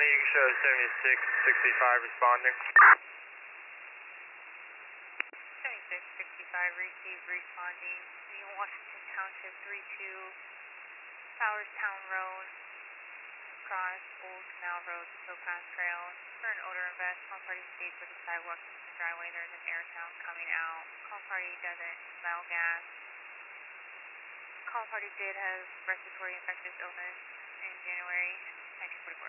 County, you can show 7665 responding. 7665, receive, responding. New Washington Township 32, Bowerstown Road, across Old Canal Road, Towpath Trail. For an odor and vest, call party stays with the sidewalk in the driveway. There's an air sound coming out. Call party doesn't smell gas. Call party did have respiratory infectious illness in January 1944.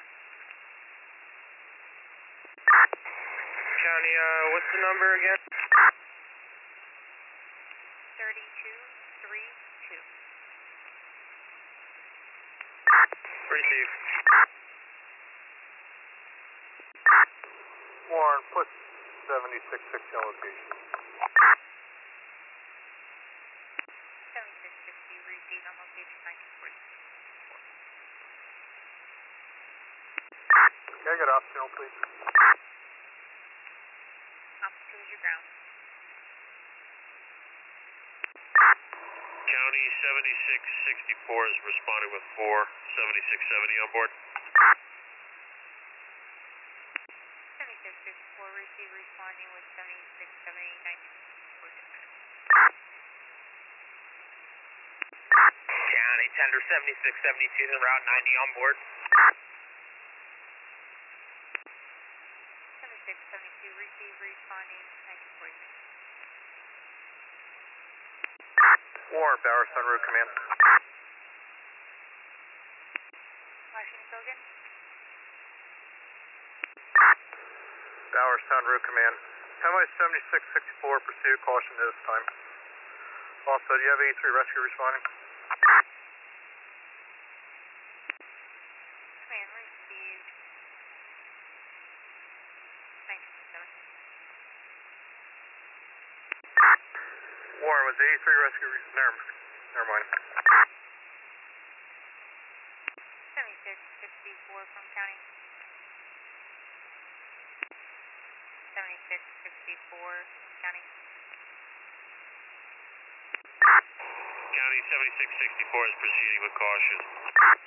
County, what's the number again? 3232. Receive. Warren, put 7660 on location. 7660, receive on location 1940. Can I get optional, please? Opposite is your ground. County 7664 is responding with 4, 7670 on board. 7664, receive, responding with 7670, 1946. County, tender 7672 en route 90 on board. 7672, receive, responding 1946. Warren, Bowerstown Road Command. Washington Silgan. Bowerstown Road Command. County 7664, pursue caution at this time. Also, do you have 83 rescue responding? Command received. 1947. Warren, was 83 rescue never mind. 7664 from county. 7664 county. County 7664 is proceeding with caution.